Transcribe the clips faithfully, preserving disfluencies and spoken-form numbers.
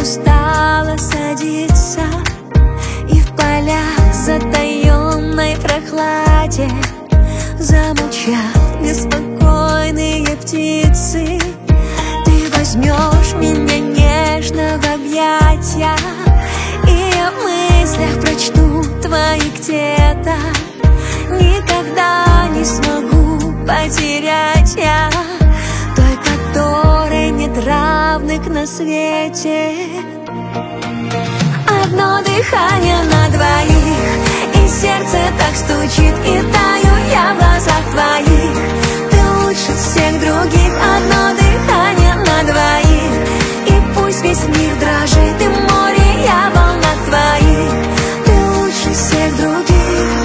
устала садиться, и в полях затаенной прохладе замолчат беспокойные птицы. Ты возьмешь меня нежно в объятия, и я в мыслях прочту твои где-то. Никогда не смогу потерять я той, которой нет равных на свете. Одно дыхание на двоих, и сердце так стучит, и таю я в глазах твоих. Ты лучше всех других. Одно дыхание на двоих, и пусть весь мир дрожит, и море я в волнах твоих. Ты лучше всех других.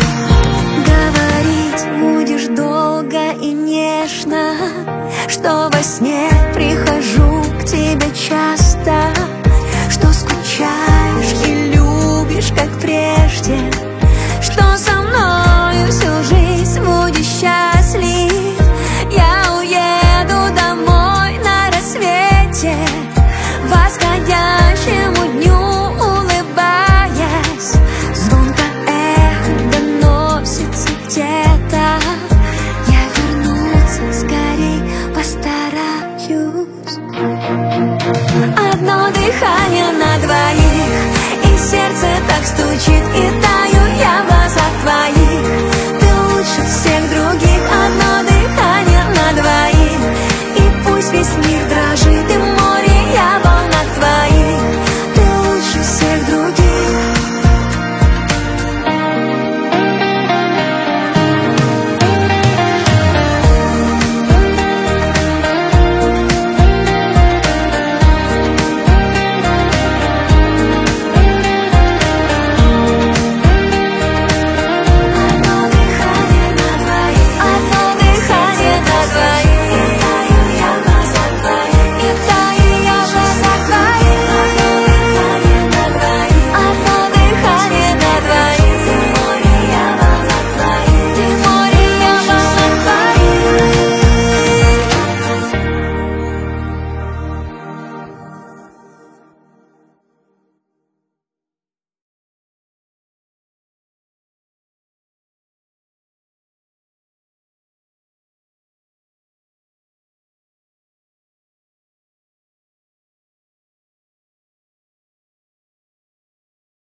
Говорить будешь долго и нежно, что во сне прихожу к тебе часто, что скучаешь и любишь, как прежде, что со мною всю жизнь будешь счастлив. Я уеду домой на рассвете, восходящему дню улыбаясь. Звонко эхо доносится где-то. Я вернуться скорей постараюсь. Одно дыхание на двоих, и сердце так стучит, и